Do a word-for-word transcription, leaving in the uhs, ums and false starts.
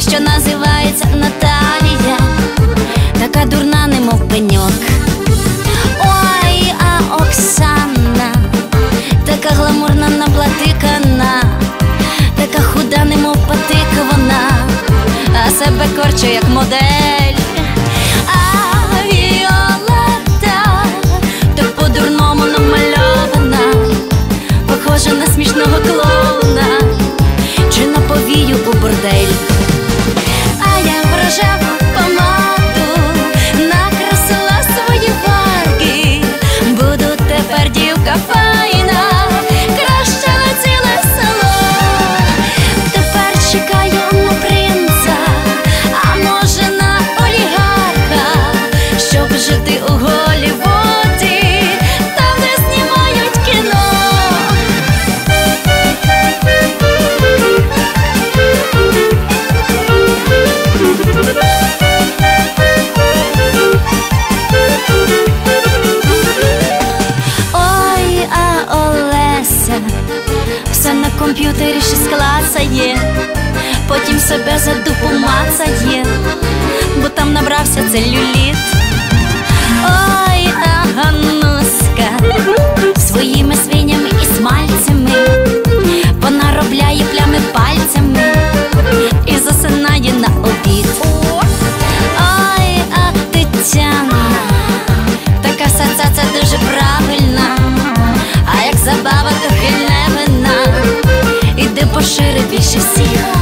що називається Наталія, така дурна, немов пеньок. Ой, а Оксана, така гламурна, наплатикана, така худа, немов патика вона, а себе корче, як модель. А Віолетта так по-дурному намальована, похожа на смішного клоуна чи на повію у бордель. А я в рожеву помаду накрасила свої варки, буду тепер дівка файна, краще на ціле село. Тепер чекаю на принца, а може на олігарха, щоб жити у Голлівуді, там, де знімають кіно. Ой, а Олеся все на комп'ютері щось клацає, потім себе за дупу мацає, бо там набрався целюліт. Ой, а Гануська своїми свинями і смальцями понаробляє плями пальцями і засинає на обід. Ой, а Тетяна, така сацаця дуже правильна, а як забава, то хильне вина, іди пошири більше всіх.